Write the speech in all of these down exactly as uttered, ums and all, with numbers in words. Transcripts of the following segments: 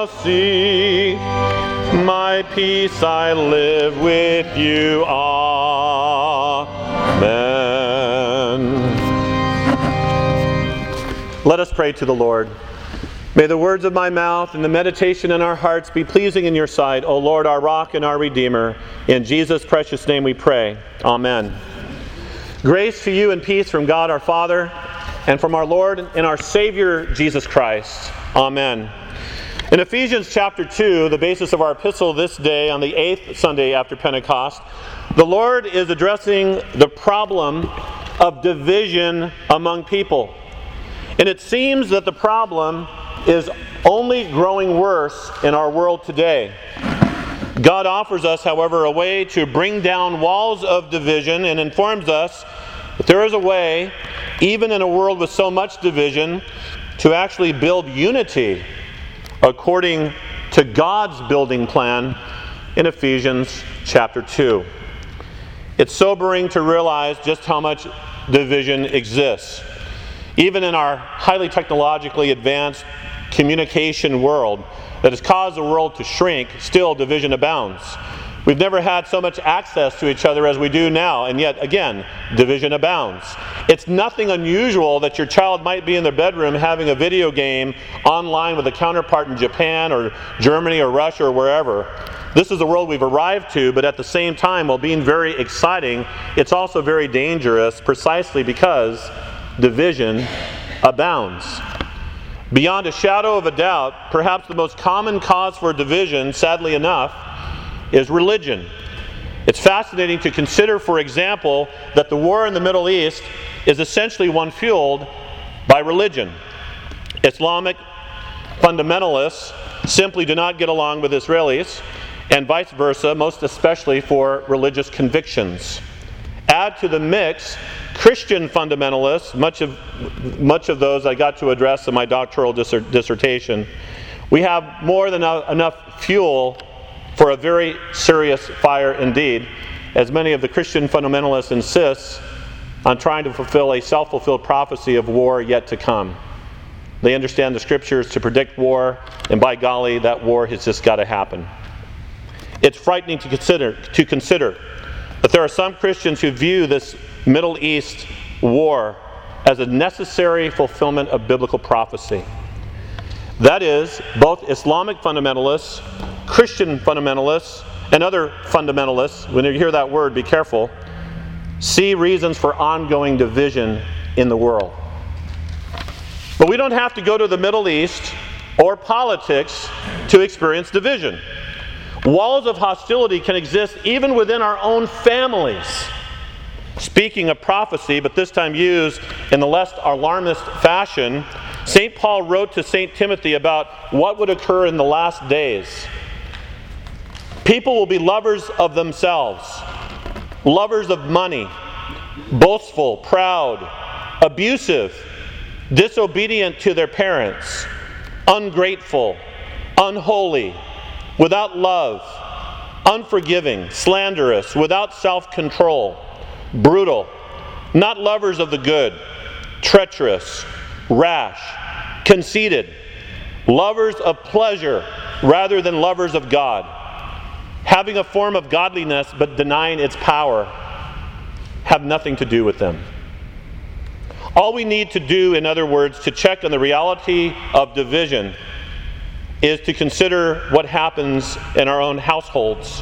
shall see. My peace I live with you. Amen. Let us pray to the Lord. May the words of my mouth and the meditation in our hearts be pleasing in your sight, O Lord, our rock and our Redeemer. In Jesus' precious name we pray. Amen. Grace to you and peace from God our Father and from our Lord and our Savior Jesus Christ. Amen. In Ephesians chapter two, the basis of our epistle this day on the eighth Sunday after Pentecost, the Lord is addressing the problem of division among people. And it seems that the problem is only growing worse in our world today. God offers us, however, a way to bring down walls of division and informs us that there is a way, even in a world with so much division, to actually build unity according to God's building plan in Ephesians chapter two. It's sobering to realize just how much division exists. Even in our highly technologically advanced communication world that has caused the world to shrink, still division abounds. We've never had so much access to each other as we do now, and yet, again, division abounds. It's nothing unusual that your child might be in their bedroom having a video game online with a counterpart in Japan or Germany or Russia or wherever. This is the world we've arrived to, but at the same time, while being very exciting, it's also very dangerous precisely because division abounds. Beyond a shadow of a doubt, perhaps the most common cause for division, sadly enough, is religion. It's fascinating to consider, for example, that the war in the Middle East is essentially one fueled by religion. Islamic fundamentalists simply do not get along with Israelis, and vice versa, most especially for religious convictions. Add to the mix Christian fundamentalists, much of much of those I got to address in my doctoral dissert- dissertation. We have more than a, enough fuel for a very serious fire indeed, as many of the Christian fundamentalists insist on trying to fulfill a self-fulfilled prophecy of war yet to come. They understand the scriptures to predict war, and by golly, that war has just got to happen. It's frightening to consider to consider that there are some Christians who view this Middle East war as a necessary fulfillment of biblical prophecy. That is, both Islamic fundamentalists, Christian fundamentalists, and other fundamentalists, when you hear that word, be careful, see reasons for ongoing division in the world. But we don't have to go to the Middle East or politics to experience division. Walls of hostility can exist even within our own families. Speaking of prophecy, but this time used in the less alarmist fashion, Saint Paul wrote to Saint Timothy about what would occur in the last days. People will be lovers of themselves, lovers of money, boastful, proud, abusive, disobedient to their parents, ungrateful, unholy, without love, unforgiving, slanderous, without self-control, brutal, not lovers of the good, treacherous, rash, conceited, lovers of pleasure rather than lovers of God, having a form of godliness but denying its power, have nothing to do with them. All we need to do, in other words, to check on the reality of division is to consider what happens in our own households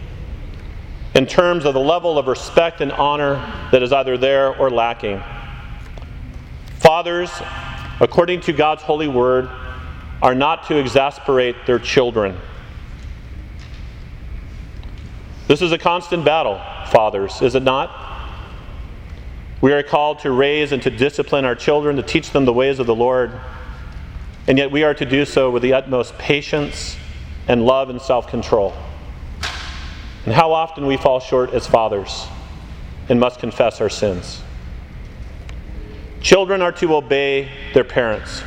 in terms of the level of respect and honor that is either there or lacking. Fathers, according to God's holy word, are not to exasperate their children. This is a constant battle, fathers, is it not? We are called to raise and to discipline our children, to teach them the ways of the Lord, and yet we are to do so with the utmost patience and love and self-control. And how often we fall short as fathers and must confess our sins. Children are to obey their parents.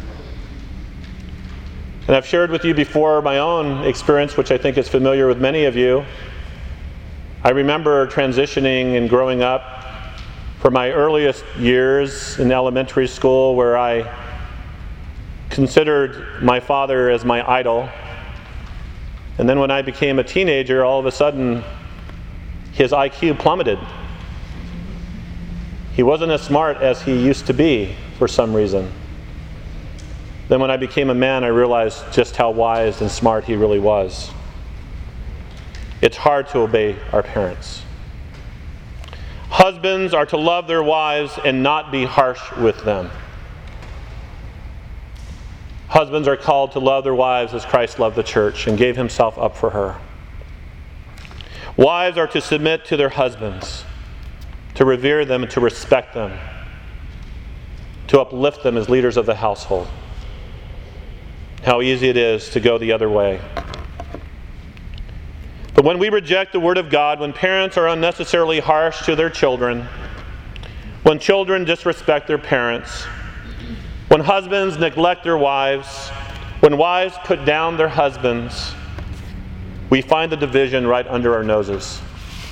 And I've shared with you before my own experience, which I think is familiar with many of you. I remember transitioning and growing up from my earliest years in elementary school, where I considered my father as my idol. And then when I became a teenager, all of a sudden, his I Q plummeted. He wasn't as smart as he used to be for some reason. Then when I became a man, I realized just how wise and smart he really was. It's hard to obey our parents. Husbands are to love their wives and not be harsh with them. Husbands are called to love their wives as Christ loved the church and gave himself up for her. Wives are to submit to their husbands, to revere them and to respect them, to uplift them as leaders of the household. How easy it is to go the other way. But when we reject the Word of God, when parents are unnecessarily harsh to their children, when children disrespect their parents, when husbands neglect their wives, when wives put down their husbands, we find the division right under our noses.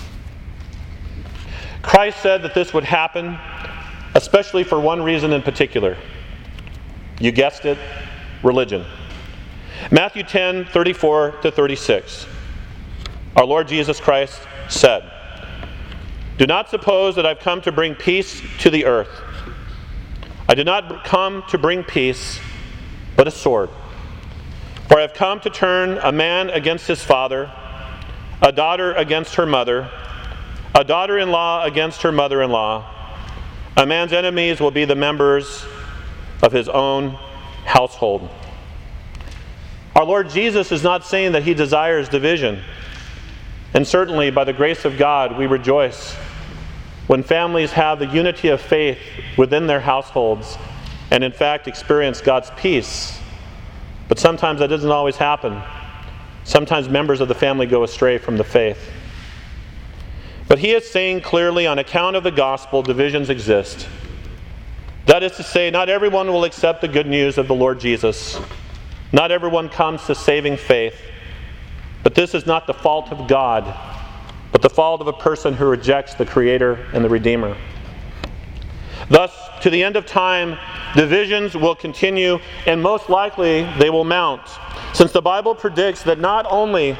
Christ said that this would happen, especially for one reason in particular. You guessed it, religion. Matthew ten, thirty-four to thirty-six. Our Lord Jesus Christ said, "Do not suppose that I've come to bring peace to the earth. I did not come to bring peace, but a sword. For I have come to turn a man against his father, a daughter against her mother, a daughter-in-law against her mother-in-law. A man's enemies will be the members of his own household." Our Lord Jesus is not saying that he desires division. And certainly, by the grace of God, we rejoice when families have the unity of faith within their households and in fact experience God's peace. But sometimes that doesn't always happen. Sometimes members of the family go astray from the faith. But he is saying clearly, on account of the gospel, divisions exist. That is to say, not everyone will accept the good news of the Lord Jesus. Not everyone comes to saving faith. But this is not the fault of God, but the fault of a person who rejects the Creator and the Redeemer. Thus, to the end of time, divisions will continue, and most likely they will mount, since the Bible predicts that not only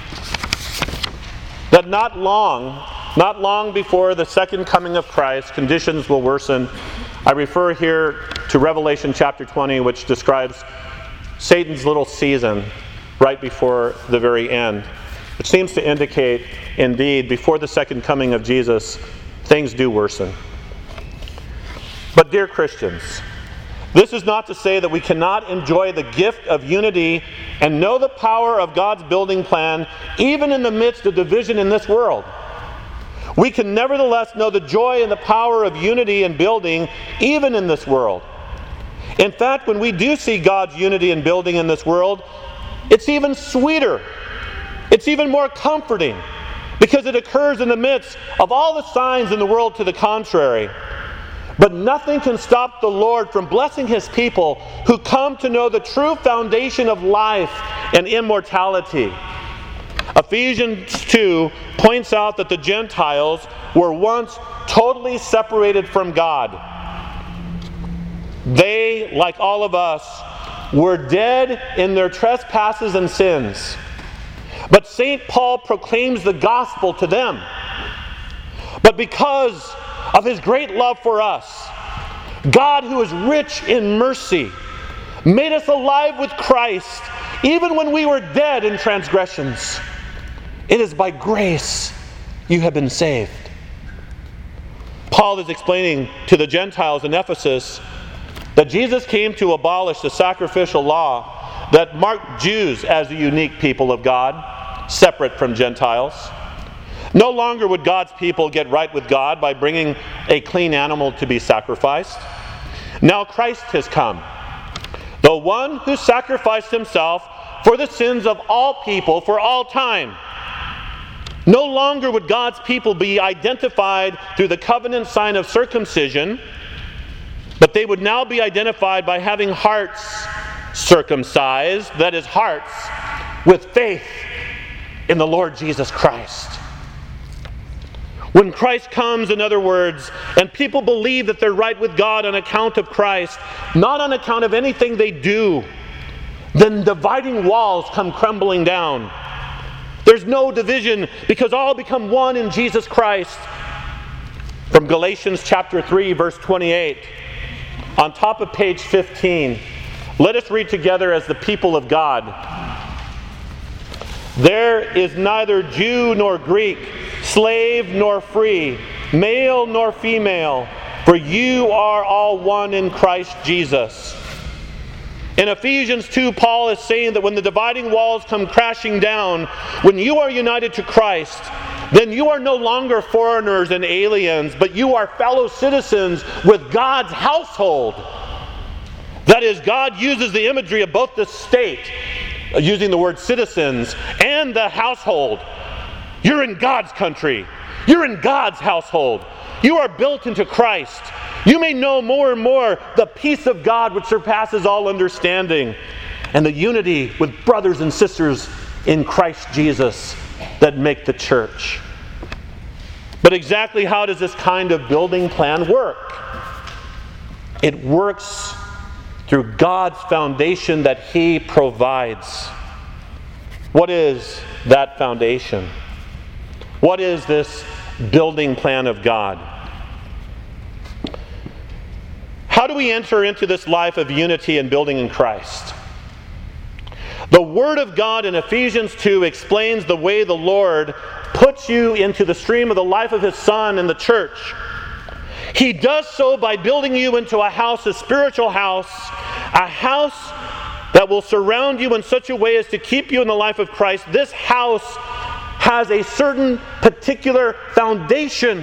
that not long, not long before the second coming of Christ, conditions will worsen. I refer here to Revelation chapter twenty, which describes Satan's little season right before the very end. It seems to indicate, indeed, before the second coming of Jesus, things do worsen. But dear Christians, this is not to say that we cannot enjoy the gift of unity and know the power of God's building plan even in the midst of division in this world. We can nevertheless know the joy and the power of unity and building even in this world. In fact, when we do see God's unity and building in this world, it's even sweeter. It's even more comforting because it occurs in the midst of all the signs in the world to the contrary. But nothing can stop the Lord from blessing His people who come to know the true foundation of life and immortality. Ephesians two points out that the Gentiles were once totally separated from God. They, like all of us, were dead in their trespasses and sins. But Saint Paul proclaims the gospel to them. But because of His great love for us, God, who is rich in mercy, made us alive with Christ even when we were dead in transgressions. It is by grace you have been saved. Paul is explaining to the Gentiles in Ephesus that Jesus came to abolish the sacrificial law that marked Jews as the unique people of God, separate from Gentiles. No longer would God's people get right with God by bringing a clean animal to be sacrificed. Now Christ has come, the one who sacrificed Himself for the sins of all people for all time. No longer would God's people be identified through the covenant sign of circumcision, but they would now be identified by having hearts circumcised, that is, hearts with faith in the Lord Jesus Christ. When Christ comes, in other words, and people believe that they're right with God on account of Christ, not on account of anything they do, then dividing walls come crumbling down. There's no division because all become one in Jesus Christ. From Galatians chapter three, verse twenty-eight, on top of page fifteen, let us read together as the people of God. There is neither Jew nor Greek, slave nor free, male nor female, for you are all one in Christ Jesus. In Ephesians two, Paul is saying that when the dividing walls come crashing down, when you are united to Christ, then you are no longer foreigners and aliens, but you are fellow citizens with God's household. That is, God uses the imagery of both the state, using the word citizens, and the household. You're in God's country. You're in God's household. You are built into Christ. You may know more and more the peace of God which surpasses all understanding, and the unity with brothers and sisters in Christ Jesus that make the church. But exactly how does this kind of building plan work? It works through God's foundation that He provides. What is that foundation? What is this building plan of God? How do we enter into this life of unity and building in Christ? The Word of God in Ephesians two explains the way the Lord puts you into the stream of the life of His Son in the church. He does so by building you into a house, a spiritual house, a house that will surround you in such a way as to keep you in the life of Christ. This house has a certain particular foundation.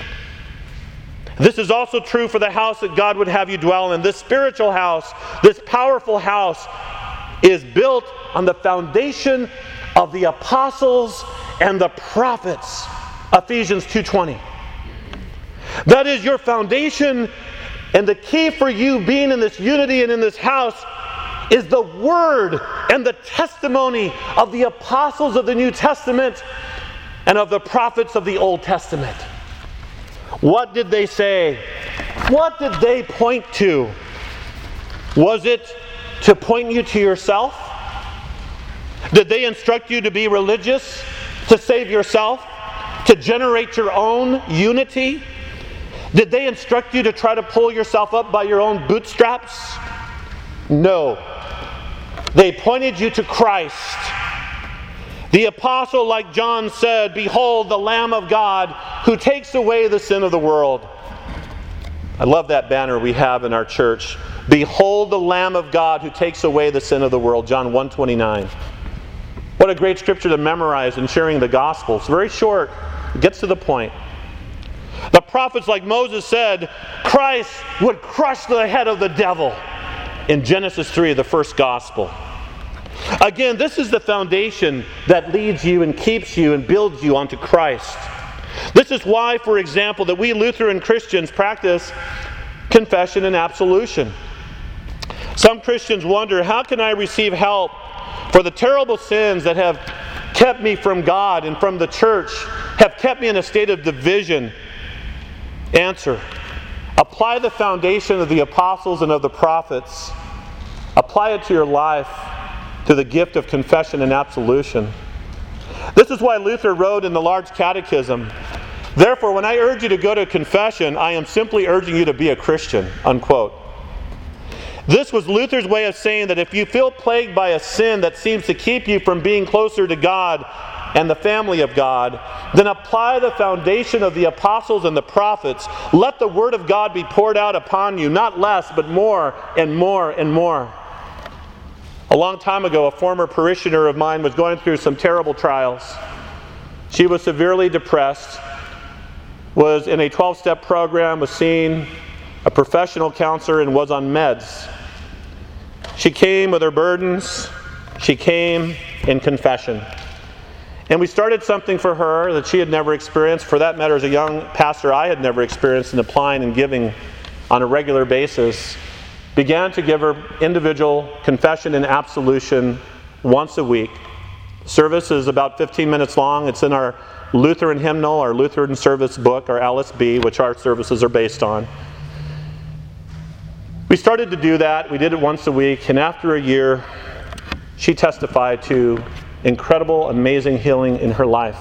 This is also true for the house that God would have you dwell in. This spiritual house, this powerful house, is built on the foundation of the apostles and the prophets. Ephesians two twenty. That is your foundation, and the key for you being in this unity and in this house is the word and the testimony of the apostles of the New Testament and of the prophets of the Old Testament. What did they say? What did they point to? Was it to point you to yourself? Did they instruct you to be religious, to save yourself, to generate your own unity? Did they instruct you to try to pull yourself up by your own bootstraps? No. They pointed you to Christ. The apostle, like John said, "Behold the Lamb of God who takes away the sin of the world." I love that banner we have in our church. "Behold the Lamb of God who takes away the sin of the world." John one twenty-nine. What a great scripture to memorize in sharing the gospel. It's very short. It gets to the point. The prophets, like Moses said, Christ would crush the head of the devil in Genesis three, the first gospel. Again, this is the foundation that leads you and keeps you and builds you onto Christ. This is why, for example, that we Lutheran Christians practice confession and absolution. Some Christians wonder, how can I receive help for the terrible sins that have kept me from God and from the church, have kept me in a state of division? Answer: apply the foundation of the apostles and of the prophets. Apply it to your life, to the gift of confession and absolution. This is why Luther wrote in the Large Catechism, "Therefore, when I urge you to go to confession, I am simply urging you to be a Christian," unquote. This was Luther's way of saying that if you feel plagued by a sin that seems to keep you from being closer to God and the family of God, then apply the foundation of the apostles and the prophets. Let the Word of God be poured out upon you, not less, but more and more and more. A long time ago, a former parishioner of mine was going through some terrible trials. She was severely depressed, was in a twelve-step program, was seeing a professional counselor, and was on meds. She came with her burdens. She came in confession. And we started something for her that she had never experienced. For that matter, as a young pastor, I had never experienced in applying and giving on a regular basis. Began to give her individual confession and absolution once a week. Service is about fifteen minutes long. It's in our Lutheran hymnal, our Lutheran service book, our L S B, which our services are based on. We started to do that. We did it once a week, and after a year, she testified to incredible, amazing healing in her life.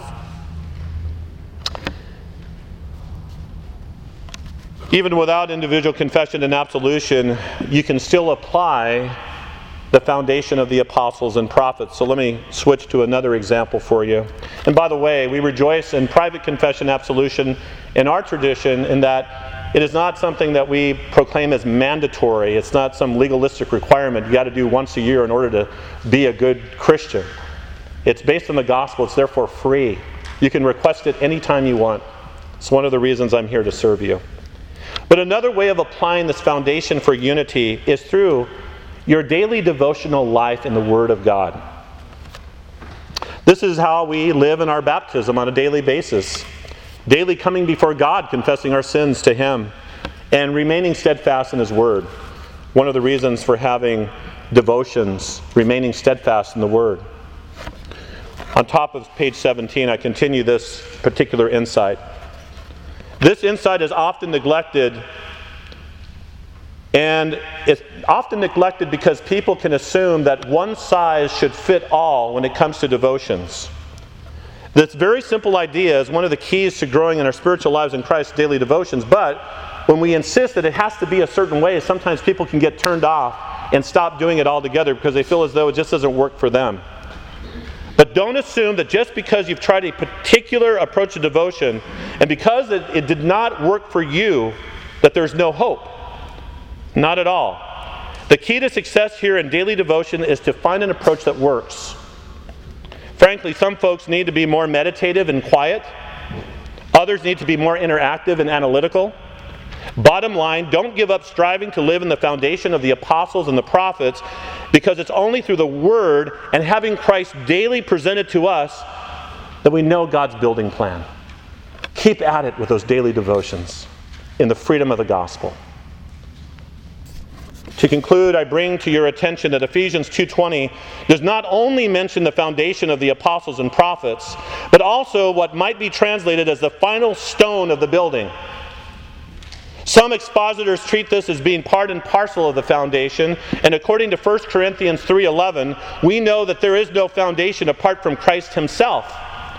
Even without individual confession and absolution, you can still apply the foundation of the apostles and prophets. So let me switch to another example for you. And by the way, we rejoice in private confession absolution in our tradition in that it is not something that we proclaim as mandatory. It's not some legalistic requirement you got to do once a year in order to be a good Christian. It's based on the gospel. It's therefore free. You can request it anytime you want. It's one of the reasons I'm here to serve you. But another way of applying this foundation for unity is through your daily devotional life in the Word of God. This is how we live in our baptism on a daily basis. Daily coming before God, confessing our sins to Him, and remaining steadfast in His Word. One of the reasons for having devotions, remaining steadfast in the Word. On top of page seventeen, I continue this particular insight. This insight is often neglected, and it's often neglected because people can assume that one size should fit all when it comes to devotions. This very simple idea is one of the keys to growing in our spiritual lives in Christ's daily devotions, but when we insist that it has to be a certain way, sometimes people can get turned off and stop doing it altogether because they feel as though it just doesn't work for them. But don't assume that just because you've tried a particular approach to devotion, and because it, it did not work for you, that there's no hope. Not at all. The key to success here in daily devotion is to find an approach that works. Frankly, some folks need to be more meditative and quiet. Others need to be more interactive and analytical. Bottom line, don't give up striving to live in the foundation of the apostles and the prophets, because it's only through the Word and having Christ daily presented to us that we know God's building plan. Keep at it with those daily devotions in the freedom of the gospel. To conclude, I bring to your attention that Ephesians two twenty does not only mention the foundation of the apostles and prophets, but also what might be translated as the final stone of the building. Some expositors treat this as being part and parcel of the foundation, and according to First Corinthians three eleven, we know that there is no foundation apart from Christ Himself.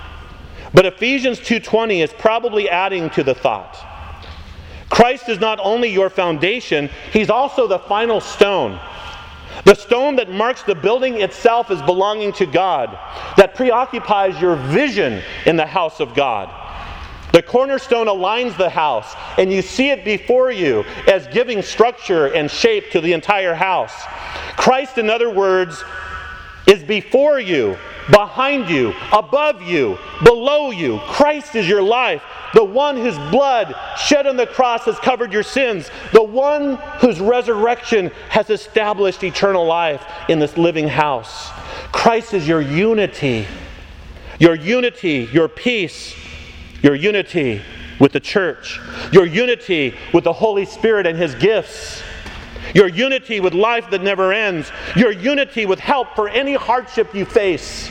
But Ephesians two twenty is probably adding to the thought. Christ is not only your foundation, He's also the final stone. The stone that marks the building itself as belonging to God, that preoccupies your vision in the house of God. The cornerstone aligns the house, and you see it before you as giving structure and shape to the entire house. Christ, in other words, is before you, behind you, above you, below you. Christ is your life. The one whose blood shed on the cross has covered your sins. The one whose resurrection has established eternal life in this living house. Christ is your unity. Your unity, your peace, your unity with the church. Your unity with the Holy Spirit and His gifts. Your unity with life that never ends. Your unity with help for any hardship you face.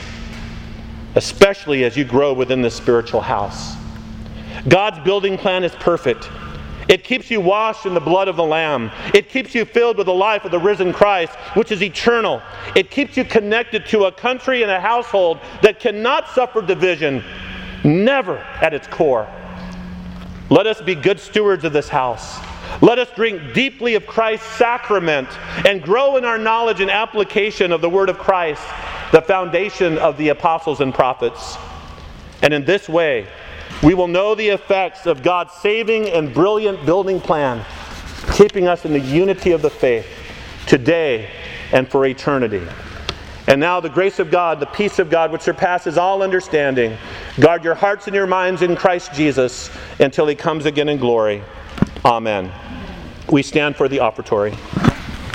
Especially as you grow within this spiritual house. God's building plan is perfect. It keeps you washed in the blood of the Lamb. It keeps you filled with the life of the risen Christ, which is eternal. It keeps you connected to a country and a household that cannot suffer division, never at its core. Let us be good stewards of this house. Let us drink deeply of Christ's sacrament and grow in our knowledge and application of the Word of Christ, the foundation of the apostles and prophets. And in this way, we will know the effects of God's saving and brilliant building plan, keeping us in the unity of the faith today and for eternity. And now the grace of God, the peace of God, which surpasses all understanding, guard your hearts and your minds in Christ Jesus until He comes again in glory. Amen. We stand for the offertory.